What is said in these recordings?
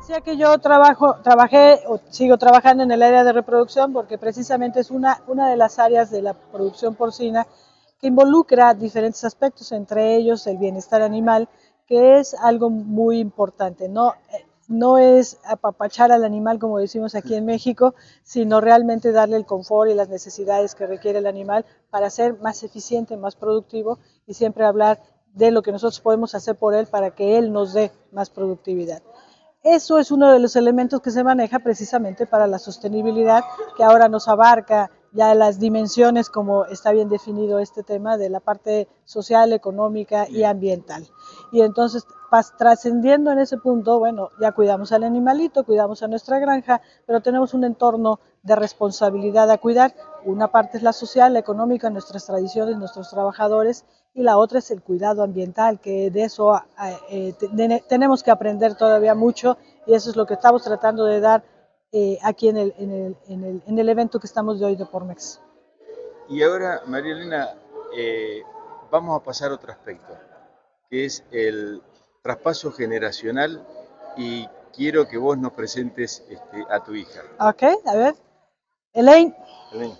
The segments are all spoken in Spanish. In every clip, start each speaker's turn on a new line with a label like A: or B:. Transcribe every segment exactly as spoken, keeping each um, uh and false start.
A: Decía que yo trabajo, trabajé o sigo trabajando en el área de reproducción porque precisamente es una, una de las áreas de la producción porcina que involucra diferentes aspectos, entre ellos el bienestar animal, que es algo muy importante. No, no es apapachar al animal, como decimos aquí en México, sino realmente darle el confort y las necesidades que requiere el animal para ser más eficiente, más productivo y siempre hablar de lo que nosotros podemos hacer por él para que él nos dé más productividad. Eso es uno de los elementos que se maneja precisamente para la sostenibilidad, que ahora nos abarca ya las dimensiones, como está bien definido este tema, de la parte social, económica y ambiental. Y entonces, trascendiendo en ese punto, bueno, ya cuidamos al animalito, cuidamos a nuestra granja, pero tenemos un entorno de responsabilidad a cuidar. Una parte es la social, la económica, nuestras tradiciones, nuestros trabajadores, y la otra es el cuidado ambiental, que de eso eh, de, tenemos que aprender todavía mucho, y eso es lo que estamos tratando de dar eh, aquí en el, en, el, en, el, en el evento que estamos de hoy de Pormex.
B: Y ahora, María Elena, eh, vamos a pasar a otro aspecto, que es el traspaso generacional, y quiero que vos nos presentes este, a tu hija.
A: Ok, a ver. Elaine.
B: Elaine.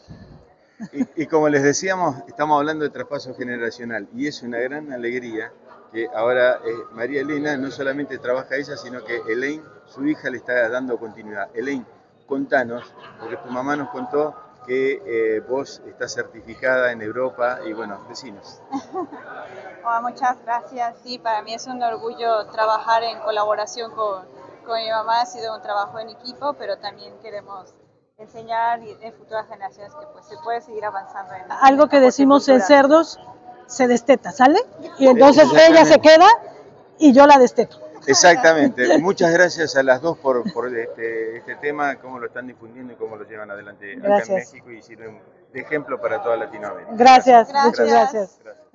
B: Y, y como les decíamos, estamos hablando de traspaso generacional y es una gran alegría que ahora eh, María Elena no solamente trabaja ella, sino que Elaine, su hija, le está dando continuidad. Elaine, contanos, porque tu mamá nos contó que eh, vos estás certificada en Europa y bueno, decinos.
C: Oh, muchas gracias. Sí, para mí es un orgullo trabajar en colaboración con, con mi mamá. Ha sido un trabajo en equipo, pero también queremos enseñar en futuras generaciones que pues se puede seguir avanzando en
A: algo que decimos en cerdos, se desteta, ¿sale? Y entonces ella se queda y yo la desteto.
B: Exactamente. Muchas gracias a las dos por, por este, este tema, cómo lo están difundiendo y cómo lo llevan adelante
A: gracias.
B: Acá en México y sirven de ejemplo para toda Latinoamérica.
A: Gracias, gracias. Muchas gracias. gracias.